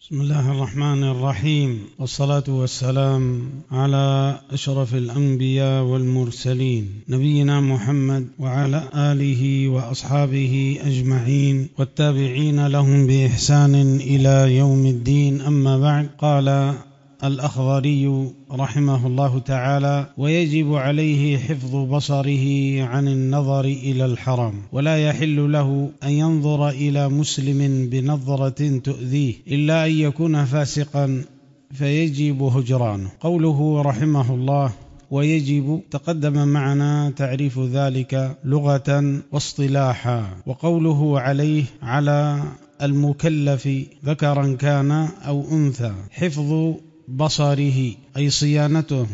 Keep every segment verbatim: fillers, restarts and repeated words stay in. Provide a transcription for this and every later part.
بسم الله الرحمن الرحيم، والصلاة والسلام على أشرف الأنبياء والمرسلين نبينا محمد وعلى آله وأصحابه أجمعين والتابعين لهم بإحسان إلى يوم الدين. أما بعد، قال الأخضري رحمه الله تعالى: ويجب عليه حفظ بصره عن النظر إلى الحرام، ولا يحل له أن ينظر إلى مسلم بنظرة تؤذيه إلا أن يكون فاسقا فيجب هجرانه. قوله رحمه الله ويجب تقدم معنا تعريف ذلك لغة واصطلاحا. وقوله عليه على المكلف ذكرا كان أو أنثى حفظ بصره أي صيانته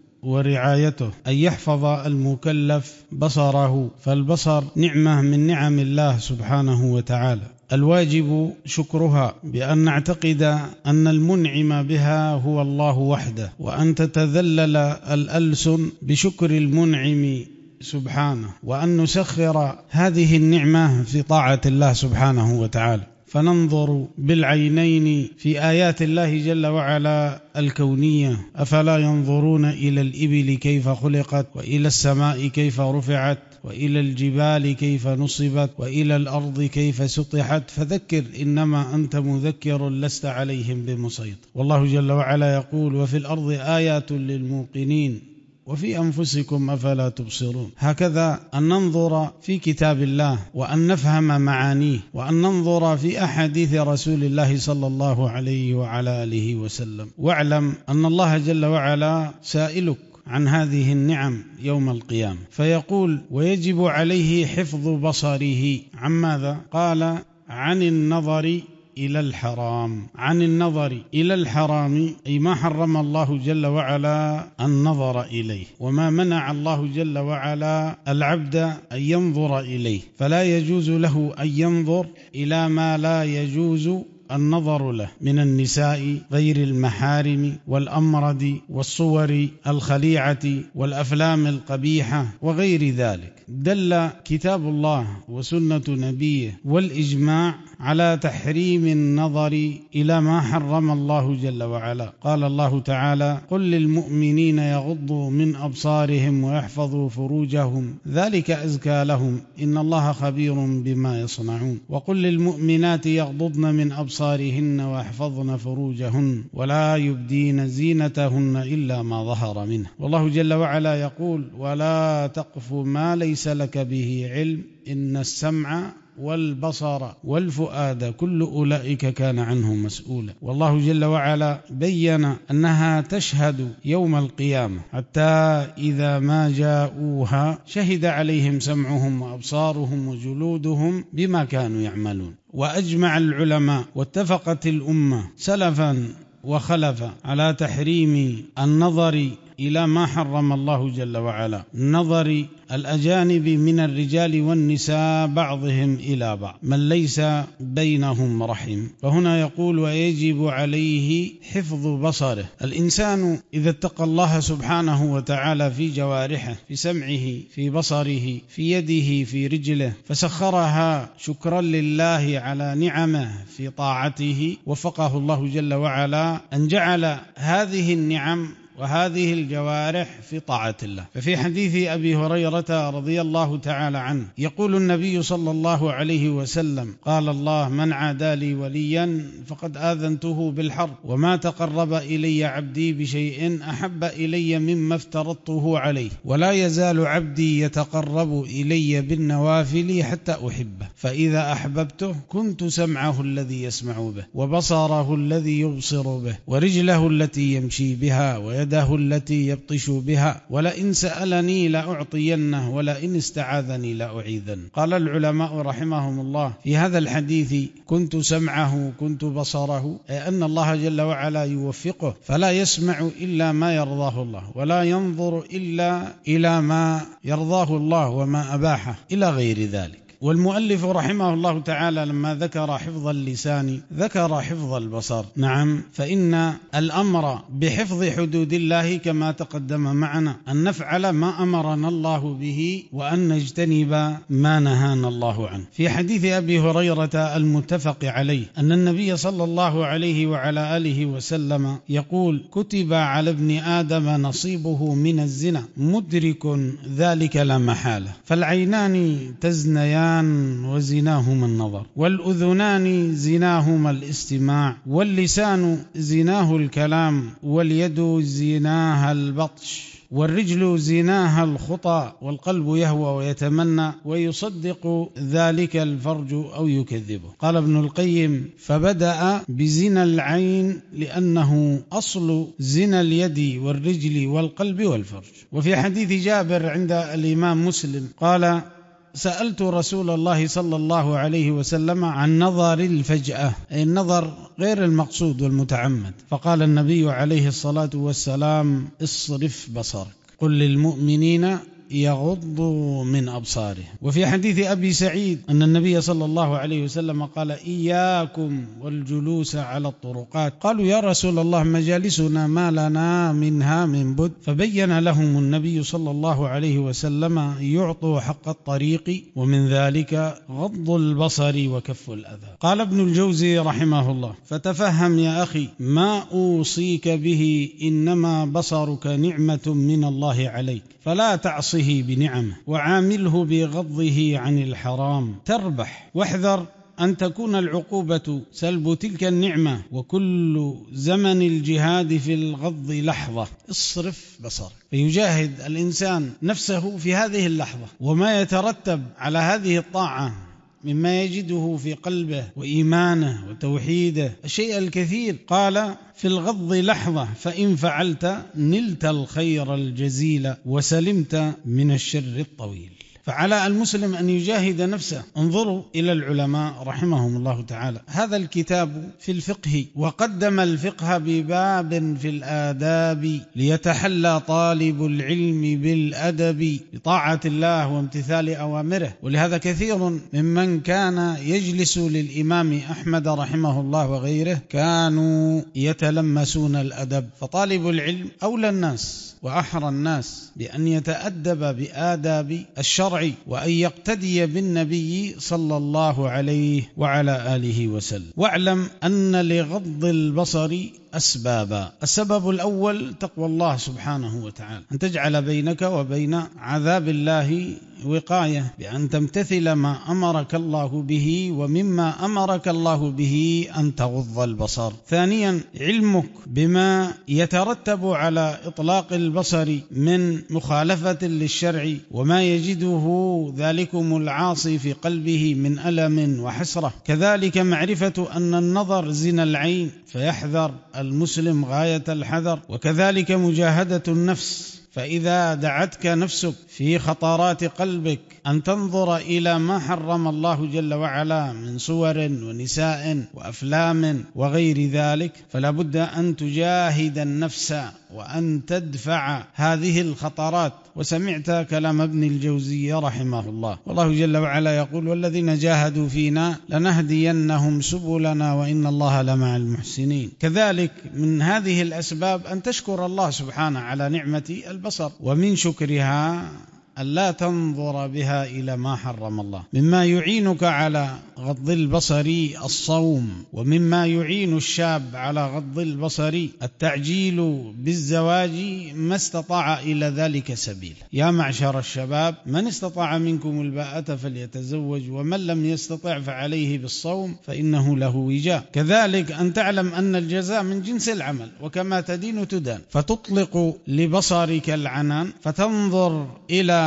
ورعايته، أي يحفظ المكلف بصره، فالبصر نعمة من نعم الله سبحانه وتعالى، الواجب شكرها بأن نعتقد أن المنعم بها هو الله وحده، وأن تتذلل الألسن بشكر المنعم سبحانه، وأن نسخر هذه النعمة في طاعة الله سبحانه وتعالى، فننظر بالعينين في آيات الله جل وعلا الكونية. أفلا ينظرون إلى الإبل كيف خلقت، وإلى السماء كيف رفعت، وإلى الجبال كيف نصبت، وإلى الأرض كيف سطحت، فذكر إنما أنت مذكر لست عليهم بمسيطر. والله جل وعلا يقول: وفي الأرض آيات للموقنين وفي أنفسكم أفلا تبصرون. هكذا أن ننظر في كتاب الله وأن نفهم معانيه، وأن ننظر في أحاديث رسول الله صلى الله عليه وعلى آله وسلم. واعلم أن الله جل وعلا سائلك عن هذه النعم يوم القيامة، فيقول: ويجب عليه حفظ بصره. عن ماذا؟ قال: عن النظر إلى الحرام. عن النظر إلى الحرام أي ما حرم الله جل وعلا النظر إليه، وما منع الله جل وعلا العبد أن ينظر إليه، فلا يجوز له أن ينظر إلى ما لا يجوز النظر له من النساء غير المحارم والأمرد والصور الخليعة والأفلام القبيحة وغير ذلك. دل كتاب الله وسنة نبيه والإجماع على تحريم النظر إلى ما حرم الله جل وعلا. قال الله تعالى: قل للمؤمنين يغضوا من أبصارهم ويحفظوا فروجهم ذلك أزكى لهم إن الله خبير بما يصنعون. وقل للمؤمنات يغضضن من أبصارهن ويحفظن فروجهن ولا يبدين زينتهن إلا ما ظهر منه. والله جل وعلا يقول: ولا تقف ما ليس لك به علم إن السمع والبصر والفؤاد كل أولئك كان عنه مسؤولا. والله جل وعلا بين أنها تشهد يوم القيامة، حتى إذا ما جاءوها شهد عليهم سمعهم وأبصارهم وجلودهم بما كانوا يعملون. وأجمع العلماء واتفقت الأمة سلفا وخلفا على تحريم النظر إلى ما حرم الله جل وعلا، نظر الأجانب من الرجال والنساء بعضهم إلى بعض من ليس بينهم رحم. فهنا يقول: ويجب عليه حفظ بصره. الإنسان إذا اتقى الله سبحانه وتعالى في جوارحه، في سمعه، في بصره، في يده، في رجله، فسخرها شكرا لله على نعمه في طاعته، وفقه الله جل وعلا أن جعل هذه النعم وهذه الجوارح في طاعة الله. ففي حديث أبي هريرة رضي الله تعالى عنه يقول النبي صلى الله عليه وسلم: قال الله: من عادى لي وليا فقد آذنته بالحرب، وما تقرب إلي عبدي بشيء أحب إلي مما افترضته عليه، ولا يزال عبدي يتقرب إلي بالنوافل حتى أحبه، فإذا أحببته كنت سمعه الذي يسمع به، وبصره الذي يبصر به، ورجله التي يمشي بها، ويده التي يبطش بها، ولئن سألني لأعطينه، ولئن استعاذني لأعيذن. قال العلماء رحمهم الله في هذا الحديث: كنت سمعه كنت بصره، أي أن الله جل وعلا يوفقه فلا يسمع إلا ما يرضاه الله، ولا ينظر إلا إلى ما يرضاه الله وما أباحه إلى غير ذلك. والمؤلف رحمه الله تعالى لما ذكر حفظ اللسان ذكر حفظ البصر. نعم، فإن الأمر بحفظ حدود الله كما تقدم معنا أن نفعل ما أمرنا الله به وأن نجتنب ما نهانا الله عنه. في حديث أبي هريرة المتفق عليه أن النبي صلى الله عليه وعلى آله وسلم يقول: كتب على ابن آدم نصيبه من الزنا مدرك ذلك لا محالة، فالعينان تزنيان وزناهما النظر، والأذنان زناهما الاستماع، واللسان زناه الكلام، واليد زناها البطش، والرجل زناها الخطى، والقلب يهوى ويتمنى ويصدق ذلك الفرج أو يكذبه. قال ابن القيم: فبدأ بزنا العين لأنه أصل زنا اليد والرجل والقلب والفرج. وفي حديث جابر عند الإمام مسلم قال: سألت رسول الله صلى الله عليه وسلم عن نظر الفجأة، أي النظر غير المقصود والمتعمد، فقال النبي عليه الصلاة والسلام: اصرف بصرك، قل للمؤمنين يغضوا من أبصاره. وفي حديث أبي سعيد أن النبي صلى الله عليه وسلم قال: إياكم والجلوس على الطرقات. قالوا: يا رسول الله مجالسنا ما لنا منها من بد، فبين لهم النبي صلى الله عليه وسلم يعطوا حق الطريق، ومن ذلك غض البصر وكف الأذى. قال ابن الجوزي رحمه الله: فتفهم يا أخي ما أوصيك به، إنما بصرك نعمة من الله عليك، فلا تعصيه بنعمه، وعامله بغضه عن الحرام تربح، واحذر أن تكون العقوبة سلب تلك النعمة، وكل زمن الجهاد في الغض لحظة. اصرف بصرك، فيجاهد الإنسان نفسه في هذه اللحظة، وما يترتب على هذه الطاعة مما يجده في قلبه وإيمانه وتوحيده الشيء الكثير. قال: في الغض لحظة، فإن فعلت نلت الخير الجزيل وسلمت من الشر الطويل. فعلى المسلم أن يجاهد نفسه. انظروا إلى العلماء رحمهم الله تعالى، هذا الكتاب في الفقه، وقدم الفقه بباب في الآداب، ليتحلى طالب العلم بالأدب بطاعة الله وامتثال أوامره. ولهذا كثير ممن كان يجلس للإمام أحمد رحمه الله وغيره كانوا يتلمسون الأدب. فطالب العلم أولى الناس وأحرى الناس بأن يتأدب بآداب الشرع، وأن يقتدي بالنبي صلى الله عليه وعلى آله وسلم. واعلم أن لغض البصر أسبابا. السبب الأول تقوى الله سبحانه وتعالى، أن تجعل بينك وبين عذاب الله وقاية، بأن تمتثل ما أمرك الله به، ومما أمرك الله به أن تغض البصر. ثانيا علمك بما يترتب على إطلاق البصر من مخالفة للشرع، وما يجده ذلكم العاصي في قلبه من ألم وحسرة. كذلك معرفة أن النظر زنا العين، فيحذر المسلم غاية الحذر. وكذلك مجاهدة النفس، فإذا دعتك نفسك في خطرات قلبك أن تنظر إلى ما حرم الله جل وعلا من صور ونساء وأفلام وغير ذلك، فلا بد أن تجاهد النفس وأن تدفع هذه الخطرات. وسمعت كلام ابن الجوزي رحمه الله، والله جل وعلا يقول: والذين جاهدوا فينا لنهدينهم سبلنا وإن الله لمع المحسنين. كذلك من هذه الأسباب أن تشكر الله سبحانه على نعمة البصر، ومن شكرها ألا تنظر بها إلى ما حرم الله. مما يعينك على غض البصر الصوم، ومما يعين الشاب على غض البصر التعجيل بالزواج ما استطاع إلى ذلك سبيل. يا معشر الشباب، من استطاع منكم الباءة فليتزوج، ومن لم يستطع فعليه بالصوم فإنه له وجاء. كذلك أن تعلم أن الجزاء من جنس العمل، وكما تدين تدان، فتطلق لبصرك العنان، فتنظر إلى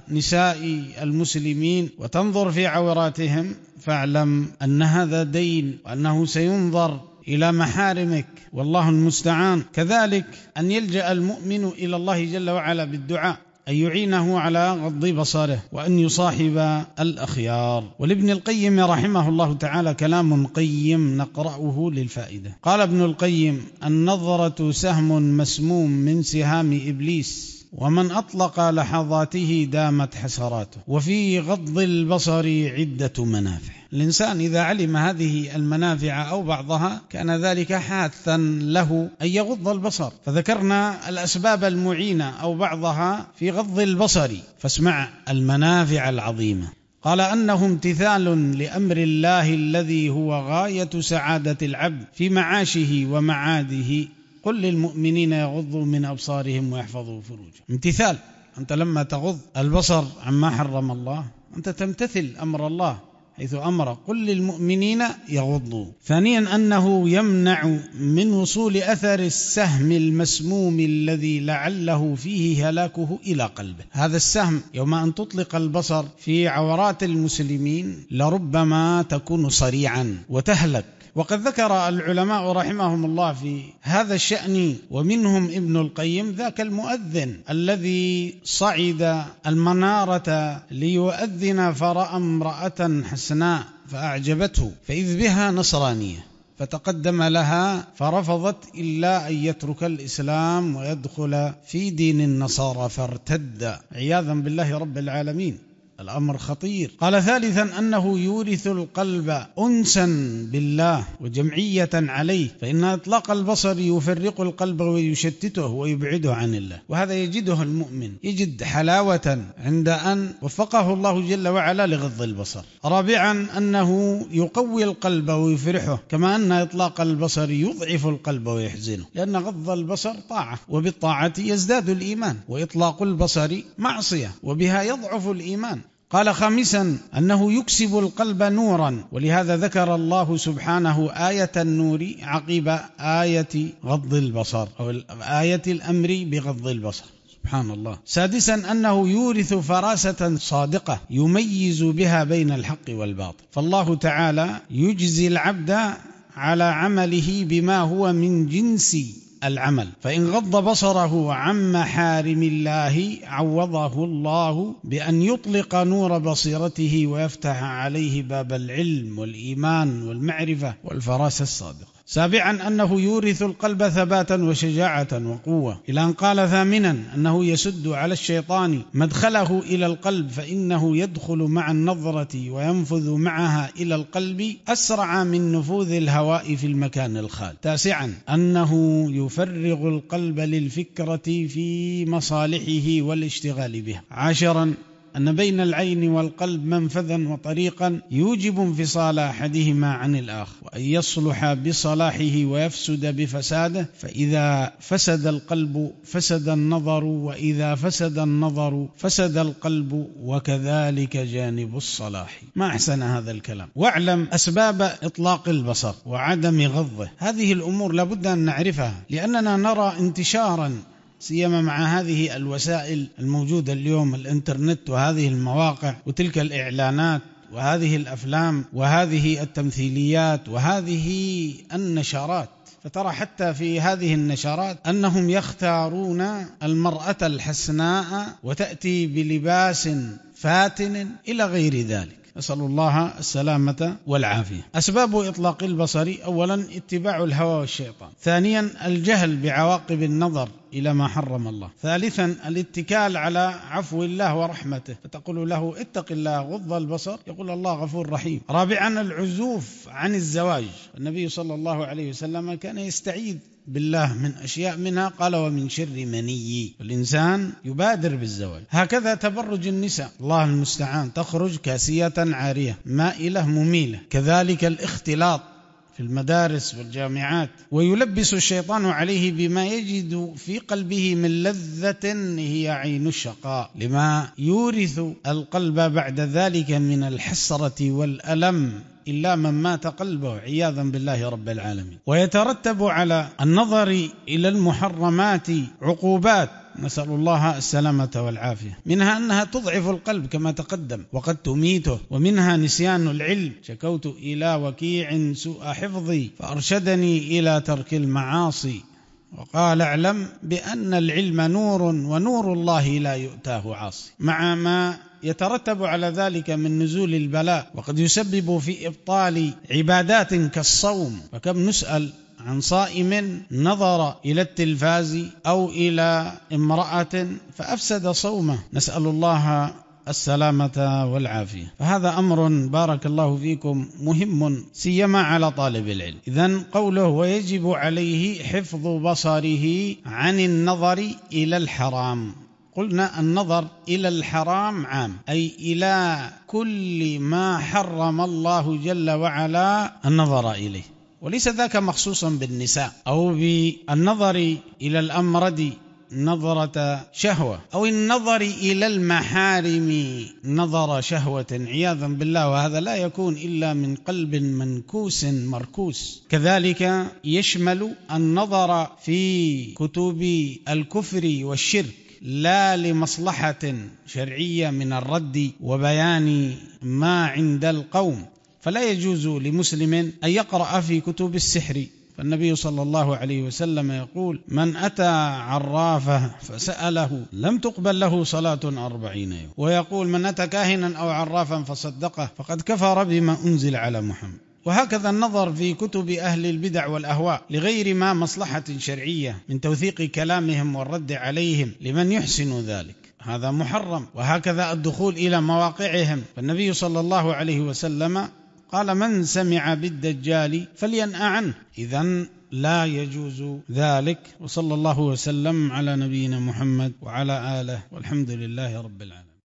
نساء المسلمين وتنظر في عوراتهم، فاعلم أن هذا دين، وأنه سينظر إلى محارمك، والله المستعان. كذلك أن يلجأ المؤمن إلى الله جل وعلا بالدعاء، أن يعينه على غض بصره، وأن يصاحب الأخيار. ولابن القيم رحمه الله تعالى كلام قيم نقرأه للفائدة. قال ابن القيم: النظرة سهم مسموم من سهام إبليس، ومن أطلق لحظاته دامت حسراته، وفي غض البصر عدة منافع. الإنسان إذا علم هذه المنافع أو بعضها كان ذلك حاثا له أن يغض البصر. فذكرنا الأسباب المعينة أو بعضها في غض البصر، فاسمع المنافع العظيمة. قال أنه امتثال لأمر الله الذي هو غاية سعادة العبد في معاشه ومعاده. قل للمؤمنين يغضوا من أبصارهم ويحفظوا فروجهم. امتثال، أنت لما تغض البصر عما حرم الله أنت تمتثل أمر الله حيث أمر قل للمؤمنين يغضوا. ثانيا أنه يمنع من وصول أثر السهم المسموم الذي لعله فيه هلاكه إلى قلبه. هذا السهم يوم أن تطلق البصر في عورات المسلمين لربما تكون صريعا وتهلك. وقد ذكر العلماء رحمهم الله في هذا الشأن، ومنهم ابن القيم ذاك المؤذن الذي صعد المنارة ليؤذن فرأى امرأة حسناء فأعجبته فإذ بها نصرانية، فتقدم لها فرفضت إلا أن يترك الإسلام ويدخل في دين النصارى فارتد عياذا بالله رب العالمين. الأمر خطير. قال ثالثا أنه يورث القلب أنسا بالله وجمعية عليه، فإن إطلاق البصر يفرق القلب ويشتته ويبعده عن الله، وهذا يجده المؤمن، يجد حلاوة عند أن وفقه الله جل وعلا لغض البصر. رابعا أنه يقوي القلب ويفرحه، كما أن إطلاق البصر يضعف القلب ويحزنه، لأن غض البصر طاعة، وبالطاعة يزداد الإيمان، وإطلاق البصر معصية وبها يضعف الإيمان. قال خامسا أنه يكسب القلب نورا، ولهذا ذكر الله سبحانه آية النور عقب آية غض البصر أو آية الأمر بغض البصر، سبحان الله. سادسا أنه يورث فراسة صادقة يميز بها بين الحق والباطل، فالله تعالى يجزي العبد على عمله بما هو من جنس العمل، فإن غض بصره عن محارم الله عوضه الله بأن يطلق نور بصيرته ويفتح عليه باب العلم والإيمان والمعرفة والفراسة الصادقة. سابعا أنه يورث القلب ثباتا وشجاعة وقوة، إلى أن قال ثامنا أنه يسد على الشيطان مدخله إلى القلب، فإنه يدخل مع النظرة وينفذ معها إلى القلب أسرع من نفوذ الهواء في المكان الخال. تاسعا أنه يفرغ القلب للفكرة في مصالحه والاشتغال بها. عاشرا أن بين العين والقلب منفذا وطريقا يوجب انفصال أحدهما عن الآخر، وأن يصلح بصلاحه ويفسد بفساده، فإذا فسد القلب فسد النظر، وإذا فسد النظر فسد القلب، وكذلك جانب الصلاح. ما أحسن هذا الكلام. واعلم أسباب إطلاق البصر وعدم غضه، هذه الأمور لابد أن نعرفها، لأننا نرى انتشارا سيما مع هذه الوسائل الموجودة اليوم، الإنترنت وهذه المواقع وتلك الإعلانات وهذه الأفلام وهذه التمثيليات وهذه النشرات، فترى حتى في هذه النشرات أنهم يختارون المرأة الحسناء وتأتي بلباس فاتن إلى غير ذلك، نسأل الله السلامة والعافية. أسباب إطلاق البصر: أولا اتباع الهوى والشيطان، ثانيا الجهل بعواقب النظر إلى ما حرم الله، ثالثا الاتكال على عفو الله ورحمته، فتقول له اتق الله غض البصر يقول الله غفور رحيم، رابعا العزوف عن الزواج، النبي صلى الله عليه وسلم كان يستعيذ بالله من أشياء، منها قال ومن شر مني، الإنسان يبادر بالزواج. هكذا تبرج النساء، الله المستعان، تخرج كاسية عارية مائلة مميلة، كذلك الاختلاط في المدارس والجامعات، ويلبس الشيطان عليه بما يجد في قلبه من لذة هي عين الشقاء، لما يورث القلب بعد ذلك من الحسرة والألم إلا من مات قلبه عياذا بالله رب العالمين. ويترتب على النظر إلى المحرمات عقوبات، نسأل الله السلامة والعافية، منها أنها تضعف القلب كما تقدم وقد تميته، ومنها نسيان العلم، شكوت إلى وكيع سوء حفظي فأرشدني إلى ترك المعاصي، وقال اعلم بأن العلم نور ونور الله لا يؤتاه عاصي، مع ما يترتب على ذلك من نزول البلاء، وقد يسبب في إبطال عبادات كالصوم، فكم نسأل عن صائم نظر إلى التلفاز أو إلى امرأة فأفسد صومه، نسأل الله السلامة والعافية. فهذا أمر بارك الله فيكم مهم سيما على طالب العلم. إذن قوله ويجب عليه حفظ بصره عن النظر إلى الحرام، قلنا النظر إلى الحرام عام، أي إلى كل ما حرم الله جل وعلا النظر إليه، وليس ذاك مخصوصا بالنساء أو بالنظر إلى الأمرد نظرة شهوة أو النظر إلى المحارم نظر شهوة عياذا بالله، وهذا لا يكون إلا من قلب منكوس مركوس. كذلك يشمل النظر في كتب الكفر والشرك لا لمصلحة شرعية من الرد وبيان ما عند القوم، فلا يجوز لمسلم أن يقرأ في كتب السحر، فالنبي صلى الله عليه وسلم يقول من أتى عرافة فسأله لم تقبل له صلاة أربعين يوم، ويقول من أتى كاهنا أو عرافا فصدقه فقد كفر بما أنزل على محمد. وهكذا النظر في كتب أهل البدع والأهواء لغير ما مصلحة شرعية من توثيق كلامهم والرد عليهم لمن يحسن ذلك، هذا محرم. وهكذا الدخول إلى مواقعهم، فالنبي صلى الله عليه وسلم قال من سمع بالدجال فلينأ عنه، إذن لا يجوز ذلك. وصلى الله وسلم على نبينا محمد وعلى آله، والحمد لله رب العالمين.